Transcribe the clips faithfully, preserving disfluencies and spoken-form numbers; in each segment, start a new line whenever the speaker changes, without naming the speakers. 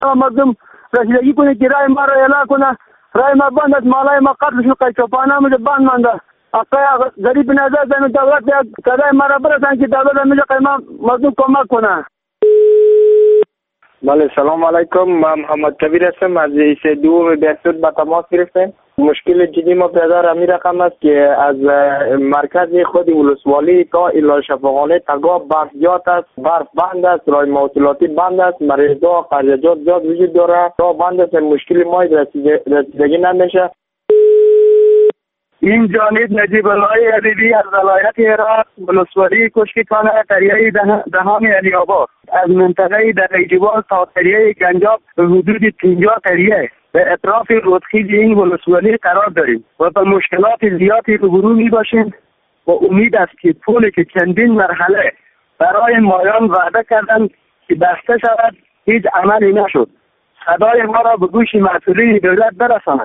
مردم رسیدگی کنه که رای ما را اعلام کنه. رای ما بند است، مالای ما قتل شد، قیچوپانه همونجا بند مانده. اقای غریب نظر زمین دولت کدای ما را برسن که دولت همونجا قیمه مردم کمک کنه.
بله سلام علیکم، من محمد کبیر هستم از رئیس دوم بهسود به تماس گرفتیم. مشکل جدی ما پیدا را می رقم است که از مرکز خود ولسوالی تا الی شفاخانه تگاه برف زیاد است، برف بند است، راه مواصلاتی بند است، مریضا قرضیات زیاد وجود داره، تا بند است. مشکل ما رسیدگی نمیشه.
این جانب نجیب الله عزیزی از ولایت هرات، ولسوالی کشکیخانه قریه دهان علی آباد، از منطقه دریجوال تا قریه گنجاب به حدود پنجاه قریه به اطراف رودخیز این ولسوالی قرار داریم و به مشکلات زیادی روبرو می باشیم و امید است که پولی که چندین مرحله برای مایان وعده کردند که بسته شود هیچ عملی نشد. صدای ما را به گوش مسئولین دولت برساند.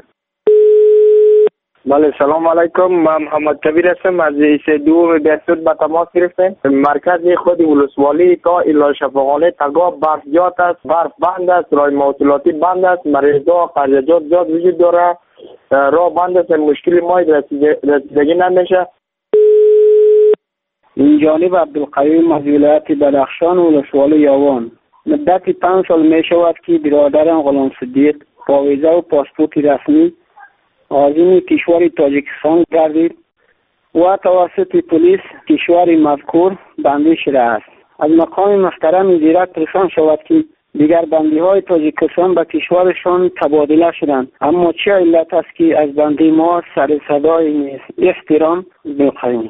بله سلام علیکم، من محمد کبیر هستم از رئیس دوم بهسود به تماس گرفتیم. مرکز خود ولسوالی تا الی شفاخانه تگاه برف زیاد است، برف بند است، راه مواصلاتی بند است، مریضا قرضیات زیاد وجود داره، راه بند است. مشکل ما رسیدگی نمیشه.
این جانب عبدالقیوم از ولایت بدخشان ولسوالی یاوان. مدت پنج سال می شود که برادرم غلام صدیق با ویزا و پاسپورت رسمی عازم کشور تاجیکستان گردید و توسط پلیس کشور مذکور بندی شده است. از مقام محترم زیرک رسان شود که دیگر بندی های تاجیکستان به کشورشان تبادله شدند، اما چه علت است که از بندی ما سر صدای نیست؟ احترام بخواهیم.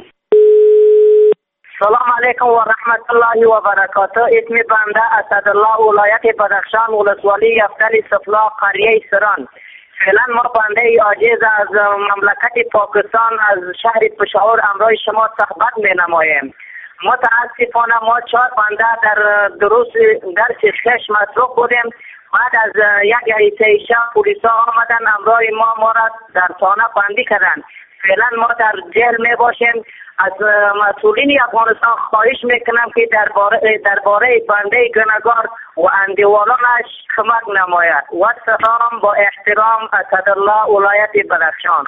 سلام علیکم و رحمت الله و برکاته. اسم بنده اسدالله، ولایت بدخشان، ولسوالی یفتل سفلا، قریه سران. فعلا ما بنده عاجز از مملکت پاکستان از شهر پشاور امروز شما صحبت می نماییم. متاسفانه ما چهار بنده در دروس درس شش مصروف بودیم. بعد از یک حیثه شب پلیس ها آمدن امروز ما ما را در خانه بندی کردن. فعلا ما در جیل می باشیم. از مسئولین افغانستان خواهش میکنم که درباره درباره بنده گناهکار و اندیوالانش کمک نماید. و سلام، با احترام، اسدالله، ولایت بدخشان.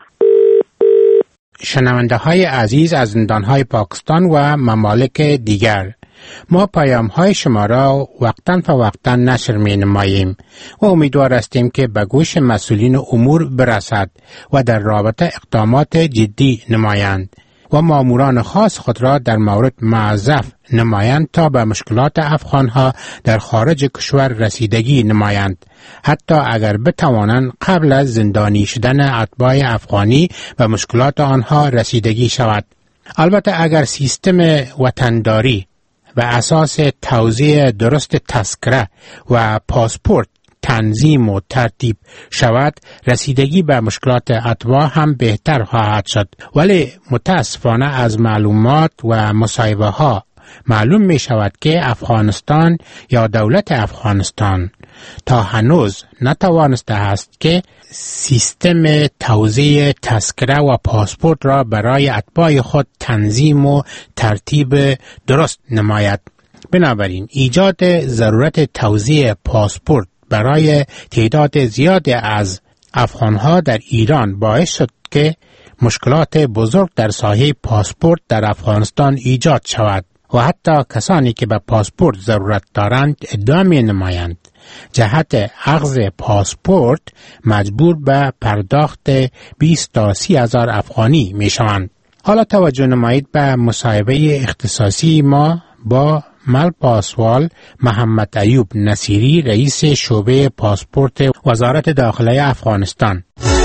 شنونده های عزیز از زندانهای پاکستان و ممالک دیگر، ما پیام های شما را وقتاً فوقتاً نشر می نماییم و امیدوار هستیم که به گوش مسئولین امور برسد و در رابطه اقدامات جدی نمایند و ماموران خاص خود را در مورد موظف نمایند تا به مشکلات افغانها در خارج کشور رسیدگی نمایند، حتی اگر بتوانند قبل از زندانی شدن اتباع افغانی و مشکلات آنها رسیدگی شود. البته اگر سیستم وطنداری و اساس توزیع درست تذکره و پاسپورت تنظیم و ترتیب شود، رسیدگی به مشکلات اتباع هم بهتر خواهد شد. ولی متاسفانه از معلومات و مصاحبه ها معلوم می شود که افغانستان یا دولت افغانستان تا هنوز نتوانسته است که سیستم توزیع تذکره و پاسپورت را برای اتباع خود تنظیم و ترتیب درست نماید. بنابراین ایجاد ضرورت توزیع پاسپورت برای تعداد زیادی از افغانها در ایران باعث شد که مشکلات بزرگ در ساحه پاسپورت در افغانستان ایجاد شود و حتی کسانی که به پاسپورت ضرورت دارند ادعا می نمایند جهت اخذ پاسپورت مجبور به پرداخت بیست تا سی هزار افغانی می شوند. حالا توجه نمایید به مصاحبه اختصاصی ما با مل پاسوال محمد ایوب نصیری، رئیس شعبه پاسپورت وزارت داخله افغانستان.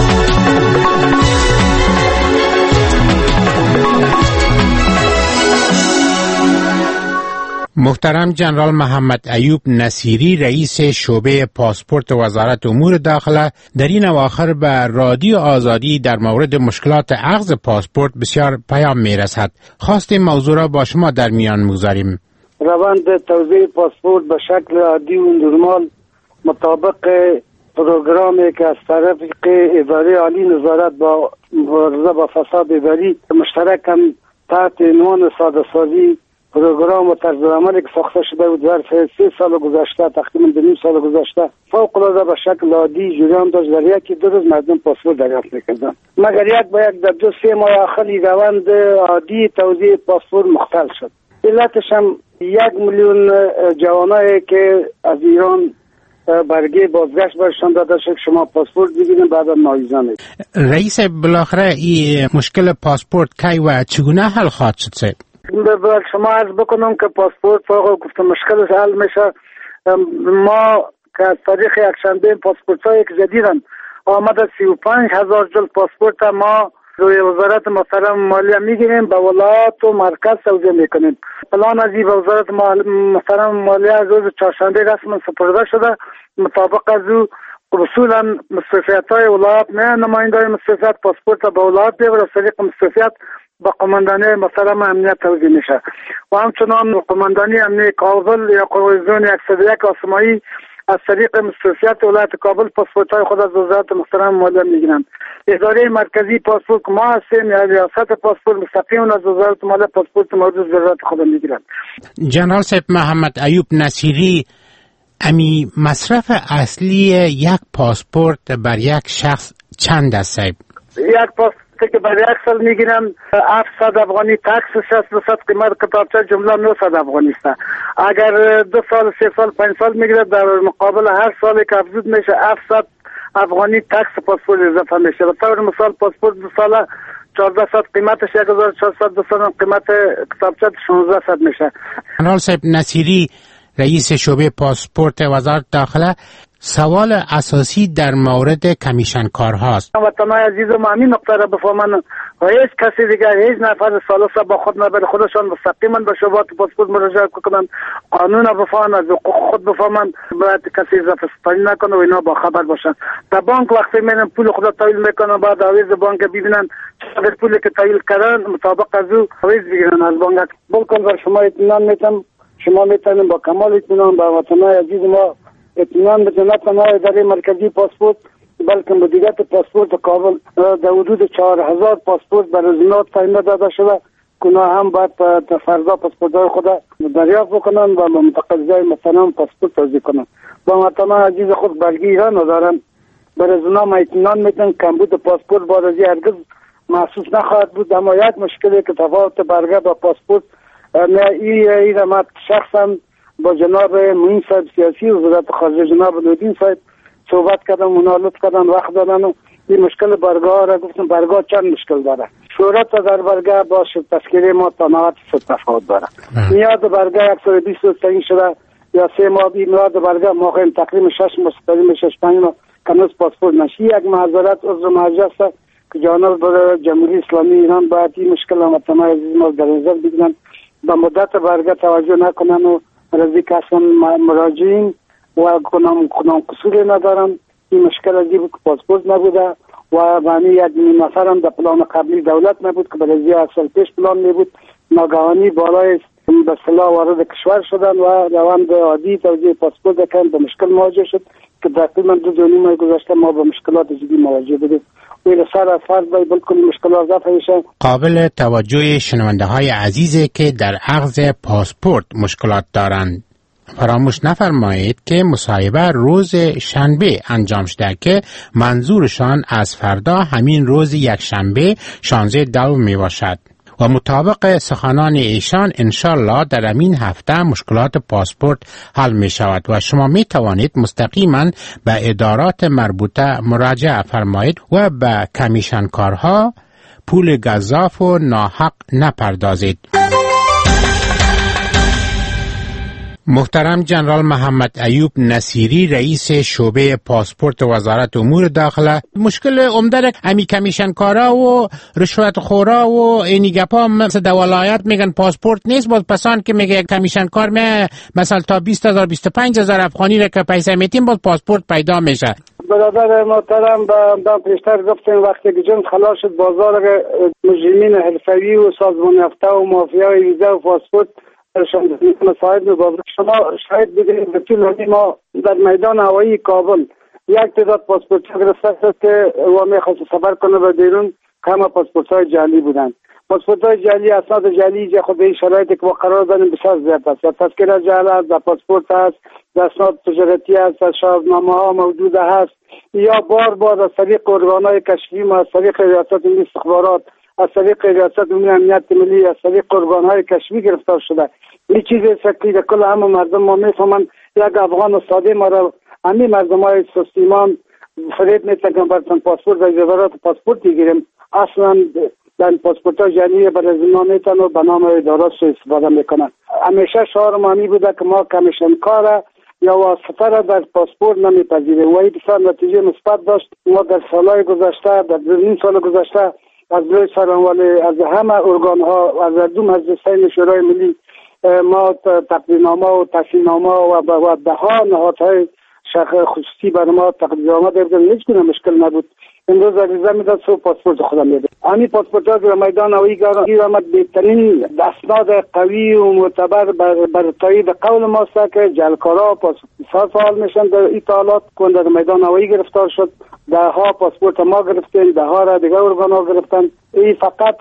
محترم جنرال محمد ایوب نصیری، رئیس شعبه پاسپورت وزارت امور داخله، در این اواخر به رادیو آزادی در مورد مشکلات اخذ پاسپورت بسیار پیام میرسد. خواستیم موضوع را با شما در میان میگذاریم.
روند توزیع پاسپورت به شکل عادی و نرمال مطابق پروگرامی که از طرف اداره عالی نظارت با مبارزه با فساد اداری مشترک هم تحت عنوان ساده سازی پروگرام و طرز عملی که ساخته شده بود ظرف سه سال گذشته، تقریبا دو نیم سال گذشته، فوق العاده به شکل عادی جریان داشت. در یکی دو روز مردم پاسپورت دریافت می‌کردند، مگر یک با یک در دو سه ماه آخری روند عادی توزیع پاسپورت مختل شد. علتش هم یک میلیون جوانایی که از ایران برگه بازگشت برشان داده شد شما پاسپورت بگیرین بعد از نایزانید.
رئیس بالاخره این مشکل پاسپورت کی و چگونه حل خواهد شد؟
به شما عرض بکنم که پاسپورت فوق گفتم مشکلش حل میشه. ما که از تاریخ یکشنبه پاسپورت هایی که جدیدن آمده سی و پنج هزار جل پاسپورت ما روی وزارت محترم مالیه میگیریم به ولایت و مرکز توزیع میکنیم. پلان از این به وزارت محترم مالیه روز چهارشنبه رسما سپرده شده. مطابق از او اصولا مستوفیت های ولایت نه نماینده های مستوفیت پاسپورت به ولایت بیاور از طریق مستوفیت با قماندانی محترم امنیت توزیع میشه و همچنان قماندانی امنیت کابل یا قوه زون صد و یک آسمایی از طریق مستوفیت ولایت کابل پاسپورت های خود از وزارت محترم مالیه میگیرند. اداره مرکزی پاسپورت ما هستیم یا ریاست پاسپورت مستقیم از وزارت مالیه پاسپورت مورد ضرورت خود میگیرند.
جنرال صاحب محمد ایوب نصیری، امی مصرف اصلی یک پاسپورت بر یک شخص چند است صاحب؟
یک پاسپورت که برای یک سال میگیرن هفتصد افغانی تکس، شصت درصد قیمت کتابچه جمله نهصد افغانی است. اگر دو سال سه سال پنج سال میگیره در مقابل هر سالی که افزود میشه هفتصد افغانی تکس پاسپورت اضافه میشه. به طور مثال پاسپورت دو ساله چهارده صد قیمتش یک هزار و چهارصد، دو سال قیمت کتابچه شانزده صد میشه.
جنرال صاحب نصیری، رئیس شعبه پاسپورت وزارت داخله، سوال اساسی در مورد کمیشن کارهاست.
وطنای عزیزم همین نقطه را بفهمن و هیچ کسی دیگر هیچ نفر سالسه با خود نبر خودشان مستقیما به شعبات پاسپورت مراجعه کنن، قانون را بفهمن، از حقوق خود بفهمن، باید کسی اضافه ستانی نکنه و اینا با خبر باشن. در بانک وقتی میرن پول خود تحویل میکنن بعد آویز بانک ببینن چقدر پولی که تحویل کردن مطابق از او آویز بگیرن از بانک. بالکل بر شما اطمینان میتونم، شما میتونید با کمال اطمینان به وطنای عزیز ما اطمینان بدید. نه تنها اداره مرکزی پاسپورت بلکه مدیریت پاسپورت کابل در حدود چهار هزار پاسپورت برای زینات تعیین داده شده که هم باید تا فردا پاسپورت‌های خود دریافت بکنن و به متقاضیای محترم پاسپورت توزیع کنن. با وطنای عزیز خود برگی ایران ندارن، برای زنا ما اطمینان میدن کمبود پاسپورت بعد از هرگز محسوس نخواهد بود. اما یک مشکلی که تفاوت برگه با پاسپورت نه ای ای را ما شخصا با جناب معین صاحب سیاسی و وزارت خارجه جناب نورالدین صاحب صحبت کردم، منالت کردن، وقت دادن و این مشکل برگاه را گفتم برگاه چند مشکل داره. شهرت در برگاه باشه تذکیره ما تناوت تفاوت داره. میاد برگاه صد و بیست تعیین شده یا سه ماه بی میاد برگاه موقع تقریبا شش مستقیم شش پنج ماه کنوز پاسپورت نشی. یک معذرت عذر مرجع است که جانب برای جمهوری اسلامی ایران باید این مشکل وطنای عزیز ما در نظر بگیرن، به مدت برگاه توجه نکنن و رضی که اصلا مراجعین و کنم کنم قصوری ندارم. این مشکل از این که پاسپورت نبوده و بانی یک نفر هم در پلان قبلی دولت نبود که برای از سال پیش پلان نبود، ناگهانی بالای به صلاح وارد کشور شدن و روند عادی توزیع پاسپورت کردن به مشکل مواجه شد که تقریبا دو دو نیم ماه گذشته ما با مشکلات جدی مواجه بودیم. ولی سر از فرض باید بالکل مشکلات رفع میشه.
قابل توجه شنونده های عزیزی که در اخذ پاسپورت مشکلات دارند فراموش نفرمایید که مصاحبه روز شنبه انجام شده که منظورشان از فردا همین روز یک شنبه شانزده دو می باشد و مطابق سخنان ایشان انشالله در همین هفته مشکلات پاسپورت حل می شود و شما می توانید مستقیما به ادارات مربوطه مراجعه فرمایید و به کمیشن کارها پول گزاف و ناحق نپردازید. محترم جنرال محمد ایوب نصیری، رئیس شعبه پاسپورت وزارت امور داخله، مشکل عمده امی کمیشن کارا و رشوت خورا و اینی گپا مثل در ولایت میگن پاسپورت نیست، باز پسان که میگه کمیشن کار می مثلا تا بیست هزار بیست و پنج هزار افغانی را که پیسه میتیم باز پاسپورت پیدا میشه.
برادر محترم با پیشتر گفتیم وقتی که جنگ خلاص شد بازار مجرمین حرفه‌ای و سازمان یافته و مافیای ویزا و پاسپورت صاحب بابر شما شاید بگیرید به طول ما در میدان هوایی کابل یک تعداد پاسپورت گرفته است که و میخواست سفر کنه به بیرون که همه پاسپورت های جعلی بودن. پاسپورت‌های جعلی، اسناد جعلی که خود به شرایطی که ما قرار دادیم بسیار زیاد است. تذکره جعلی است، در پاسپورت است، در اسناد تجارتی است، در شهادتنامه‌ها موجود است، یا بار بار از طریق ارگان‌های کشفی ما، از طریق ریاست ملی استخبارات، از طریق ریاست ملی امنیت ملی، از طریق ارگان‌های کشفی گرفتار شده. این چیزی است که کل همه مردم ما میفهمند. یک افغان ساده ما را همین مردمای سستیمان فریب میتونن براتون پاسپورت و اجازهات پاسپورت بگیریم. اصلا در پاسپورت ها جعلی برای زمان میتونن و به نام ادارات استفاده میکنن. همیشه شعار ما می بوده که ما کمیشن کار یا واسطه را در پاسپورت نمیپذیریم و این بسیار نتیجه مثبت داشت. ما در سالهای گذشته، در نیم سال گذشته از روی سرانوالی از همه ارگان ها، از دو مجلسین شورای ملی ما تقدیرنامه و تحصیلنامه و ده ها نهادهای شخص خصوصی برای ما تقدیرنامه دادن، هیچ گونه مشکل نبود. امروز عریضه میداد سو پاسپورت خودم میده. همین پاسپورت ها در میدان هوایی گیر آمد. بهترین اسناد قوی و معتبر بر, بر تایید قول ماست که جعلکارا پاسپورت فعال میشن در اطلاعات کن در میدان هوایی گرفتار شد. ده ها پاسپورت ما گرفتیم، ده ها را دیگر ارگان ها گرفتن. این فقط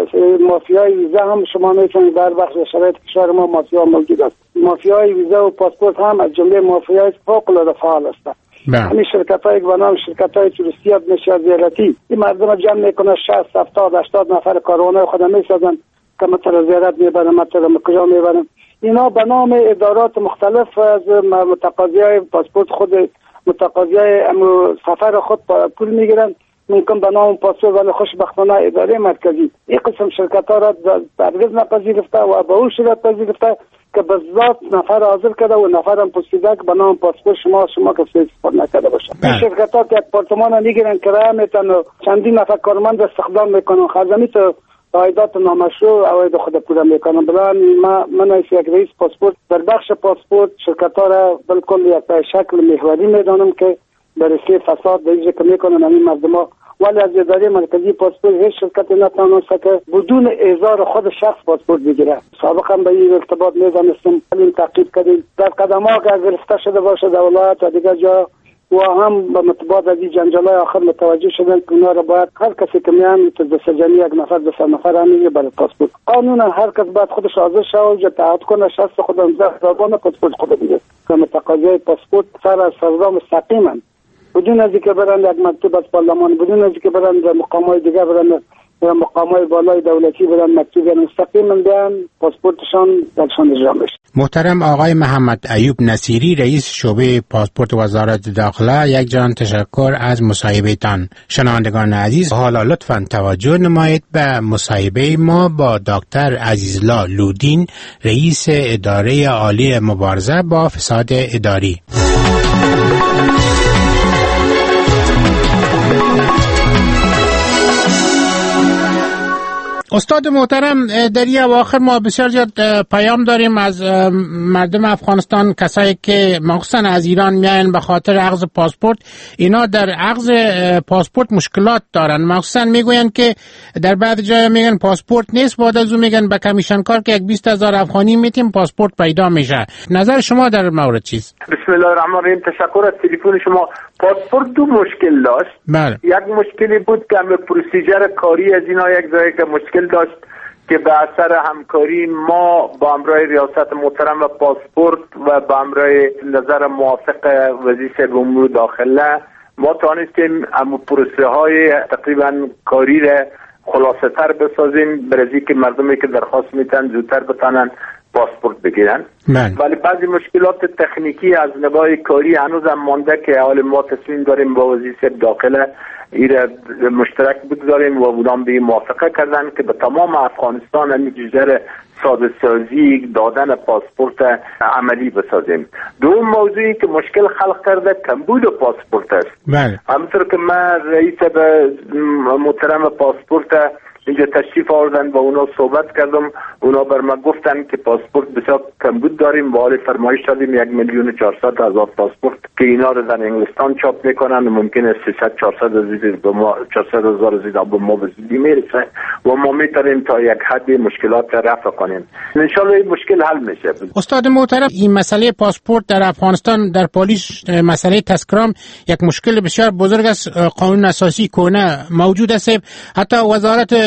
مافیای ویزا هم شما میتونید در بخش شرایط کشور ما مافیا موجود است. مافیای ویزا و پاسپورت هم از جمله مافیای فوق العاده فعال است. همین شرکت های به نام شرکت های توریستی نشر زیارتی این مردم جمع میکنه، شصت هفتاد هشتاد نفر کاروانای خود میسازن که متر زیارت میبرن، متر کجا میبرن. اینا به نام ادارات مختلف از متقاضی های پاسپورت خود متقاضی های سفر خود پول میگیرن. ممکن به نام پاسپورت ولی خوشبختانه اداره مرکزی این قسم شرکت ها را هرگز نپذیرفته و به اون صورت پذیرفته که به ذات نفر حاضر کرده و نفر هم پرسیده که به نام پاسپورت شما شما کسی استفاده نکرده باشه. این شرکت ها که اپارتمان میگیرن کرایه میتن و چندین نفر کارمند استخدام میکنن، خزمی تو عایدات نامشروع عواید خود پوره میکنن. بلان ما من از یک رئیس پاسپورت در بخش پاسپورت شرکت ها را بالکل یک شکل محوری میدانم که برای فساد دیگه که میکنن همین مردم ها. ولی از اداره مرکزی پاسپورت هیچ شرکت نتوانسته که بدون اظهار خود شخص پاسپورت بگیره. سابقا به این ارتباط می‌دانستم، ولی تعقیب کردیم در قدم ها که گرفته شده باشه در ولایت و دیگر جا و هم به مطبوعات از این جنجالای آخر متوجه شدن که اونا را باید هر کسی که میان تو دست جمعی یک نفر دو سه نفر هم برای پاسپورت قانونا هر کس باید خودش حاضر شه و تعهد کنه شخص خودم زبان پاسپورت خود بگیره که متقاضی پاسپورت سر از سردا مستقیما بدون از اینکه برن یک مکتوب از پارلمان، بدون از اینکه برن در مقامات دیگه برن در مقامات بالای دولتی برن مکتوب مستقیما بیان پاسپورتشان درشان اجرا بشه.
محترم آقای محمد ایوب نصیری رئیس شعبه پاسپورت وزارت داخله، یک جان تشکر از مصاحبه‌تان. شنوندگان عزیز حالا لطفاً توجه نمایید به مصاحبه ما با دکتر عزیزالله لودین رئیس اداره عالی مبارزه با فساد اداری. استاد محترم، در این اواخر ما بسیار زیاد پیام داریم از مردم افغانستان، کسایی که مخصوصا از ایران میاین به خاطر عقض پاسپورت. اینا در عقض پاسپورت مشکلات دارن، مخصوصا میگوین که در بعض جاها میگن پاسپورت نیست، بعد از اون میگن به کمیشن کار که یک بیست هزار افغانی میتیم پاسپورت پیدا میشه. نظر شما در مورد چیست؟
بسم الله الرحمن الرحیم. تشکر از تلفن شما. پاسپورت دو مشکل داشت.
بله.
یک مشکلی بود که همه پروسیجر کاری از اینا یک جایی که مشکل داشت که به اثر همکاری ما با همراه ریاست محترم و پاسپورت و با همراه نظر موافق وزیر امور داخله ما توانستیم اما پروسه های تقریبا کاری را خلاصه تر بسازیم برای که مردمی که درخواست میتن زودتر بتانن پاسپورت بگیرن. من. ولی بعضی مشکلات تکنیکی از نگاه کاری هنوز هم مانده که حال ما تصمیم داریم با وزیر داخله ایره مشترک بگذاریم و اونام به موافقه کردن که به تمام افغانستان همین جزر ساده سازی دادن پاسپورت عملی بسازیم. دوم موضوعی که مشکل خلق کرده کمبود پاسپورت است.
بله.
همونطور که من رئیس به محترم پاسپورت اینجا تشریف آوردن با اونا صحبت کردم، اونا بر ما گفتن که پاسپورت بسیار کمبود داریم و حال فرمایش دادیم یک میلیون و چهارصد هزار پاسپورت که اینا رو در انگلستان چاپ میکنن و ممکنه سیصد چهارصد زید به ما چهارصد هزار زید به ما بزیدی میرسه و ما میتونیم تا یک حد مشکلات رفع کنیم. ان شاء الله این مشکل حل میشه.
استاد محترم، این مسئله پاسپورت در افغانستان در پالیس مسئله تذکرام یک مشکل بسیار بزرگ است. قانون اساسی کهنه موجود است، حتی وزارت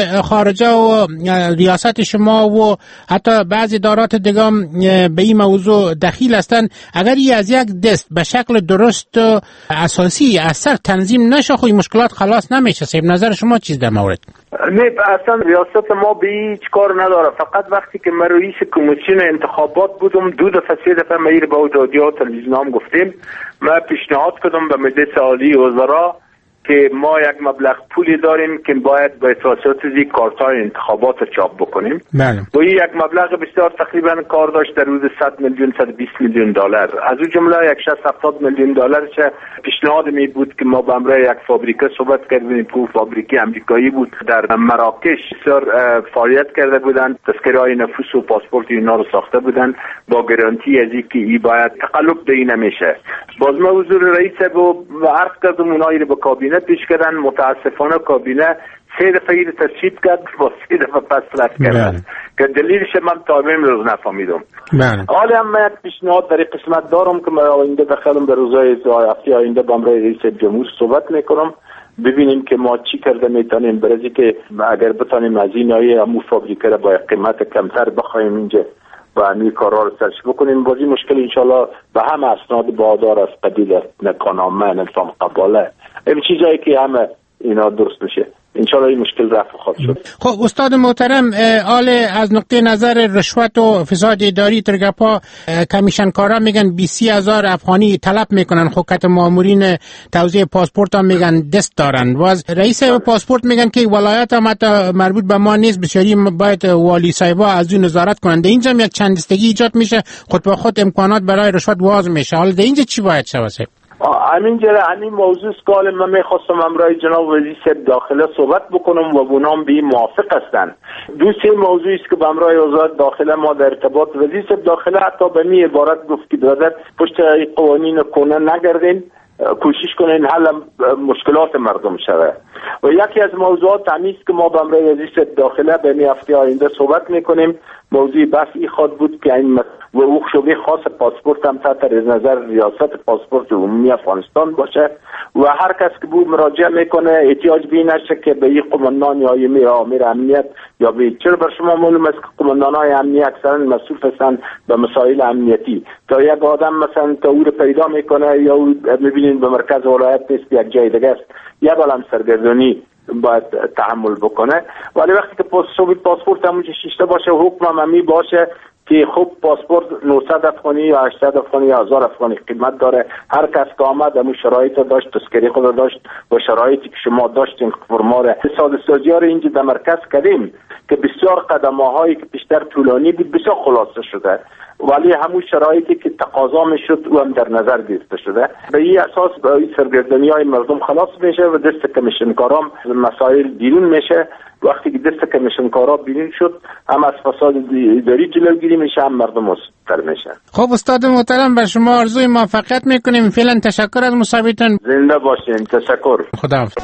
خارجه و ریاست شما و حتی بعضی ادارات دیگه به این موضوع دخیل هستند. اگر این از یک دست به شکل درست و اساسی اثر تنظیم نشه خو مشکلات خلاص نمیشه. صاحب نظر شما چیز در مورد؟
نه اصلا ریاست ما به هیچ کار نداره. فقط وقتی که من رئیس کمیسیون انتخابات بودم دو دفعه سه دفعه میر با رادیو تلویزیون هم گفتیم، من پیشنهاد کردم به مجلس عالی وزرا که ما یک مبلغ پولی داریم که باید به توسط یک کارتای انتخابات چاپ بکنیم.
بله.
و این یک مبلغ بسیار تقریبا کار داشت در حدود صد میلیون صد و بیست میلیون دلار. از اون جمله شصت هفتاد میلیون دلار چه پیشنهاد می بود که ما به امر یک فابریکه صحبت کردیم که فابریکه امریکایی بود در مراکش بسیار فعالیت کرده بودند، تذکره نفوس و پاسپورت اینا رو ساخته بودند با گارانتی از اینکه این باید تقلب دی نمیشه. باز ما حضور رئیس و عرض کردم اونایی رو به کابینه پیش کردن. متاسفانه کابینه سه دفعه این تصویب کرد و سه دفعه پس رد کردن که دلیلش من تا امروز نفهمیدم. حالا هم من یک پیشنهاد در قسمت دارم که من آینده بخیرم به روزهای هفته آینده با امرای رئیس جمهور صحبت میکنم، ببینیم که ما چی کرده میتونیم برای که اگر بتونیم از این آیه همون فابریکه را با قیمت کمتر بخوایم اینجا و همین کارها رو سرش بکنیم. بازی مشکل انشالله به همه اسناد بادار از قبیل نکانامه نظام قباله این چیزایی که همه اینا درست میشه انشالله این مشکل رفع خواهد شد.
خب استاد محترم، آل از نقطه نظر رشوت و فساد اداری ترگپا کمیشنکارا میگن بیست هزار افغانی طلب میکنن، حکومت مامورین توزیع پاسپورت هم میگن دست دارن. واز رئیس پاسپورت میگن که ولایت هم حتی مربوط به ما نیست، بسیاری باید والی صاحبا از اون نظارت کنن. در اینجا یک چند دستگی ایجاد میشه، خود به خود امکانات برای رشوت واز میشه. حالا در اینجا چی باید شود؟
همین جره همین موضوع سکال من میخواستم امرای جناب وزیر داخله صحبت بکنم و اونام به موافق هستند. دو سه موضوعی است که به امرای وزارت داخله ما در ارتباط وزیر داخله حتی به می عبارت گفت که برادر پشت قوانین کنه نگردین، کوشش کنین حل مشکلات مردم شده. و یکی از موضوعات همیست که ما به امرای وزیر داخله به می هفته آینده صحبت میکنیم موضوع بس ای خود بود که این و او شبه خاص پاسپورت هم تحت نظر ریاست پاسپورت عمومی افغانستان باشه و هر کس که بود مراجعه میکنه احتیاج بی نشه که به این قماندان یا امیر امیر امنیت یا به چرا بر شما معلوم است که قماندان های امنیت اکثرا مسئول هستند به مسائل امنیتی. تا یک آدم مثلا تا او رو پیدا میکنه یا میبینید به مرکز ولایت نیست یک جای دیگه است یک عالم سرگردانی باید تحمل بکنه. ولی وقتی که پاسپورت همون شیشته باشه حکم هم همی باشه که خب پاسپورت نهصد افغانی یا هشتصد افغانی یا هزار افغانی قیمت داره، هر کس که آمد همون شرایط داشت، تذکره خود داشت و شرایطی که شما داشتین فرماره ساده سازی ها رو اینجا در مرکز کردیم که بسیار قدمه هایی که بیشتر طولانی بود بسیار خلاصه شده ولی همون شرایطی که تقاضا میشد او هم در نظر گرفته شده. به این اساس به این سرگردانی های مردم خلاص میشه و دست کمیشنکارام مسائل بیرون میشه. وقتی که دست کمیشنکارا بیرون شد هم از فساد اداری جلوگیری میشه هم مردم مستر میشه.
خب استاد محترم بر شما آرزوی موفقیت میکنیم. فعلا تشکر از مصاحبتون.
زنده باشین. تشکر.
خداحافظ.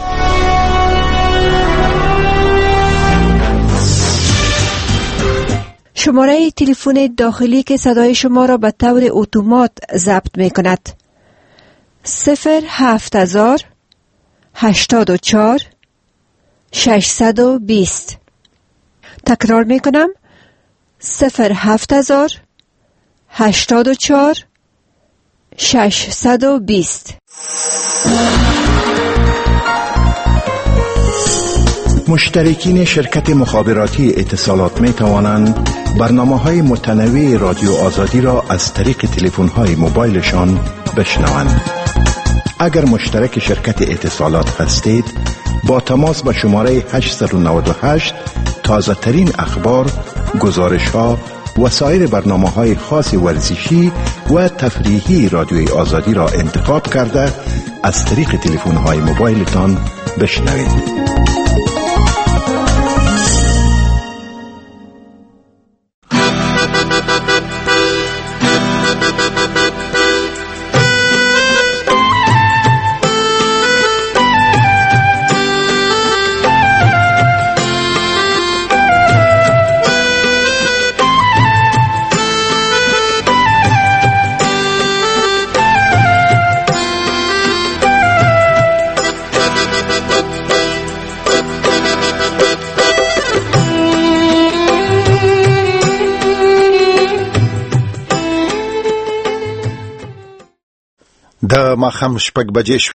شماره تلفن داخلی که صدای شما را به طور اتومات ضبط می کند صفر هفت هزار هشتاد و چهار ششصد و بیست. تکرار می کنم صفر هفت هزار هشتاد و چهار ششصد و بیست.
مشترکین شرکت مخابراتی اتصالات می توانند برنامه‌های متنوع رادیو آزادی را از طریق تلفن‌های موبایلشان بشنوند. اگر مشترک شرکت اتصالات هستید با تماس با شماره هشت نه هشت تازه ترین اخبار، گزارش‌ها و سایر برنامه‌های خاص ورزشی و تفریحی رادیوی آزادی را انتخاب کرده از طریق تلفن‌های موبایلتان بشنوید.
د ماښام شپږ بجې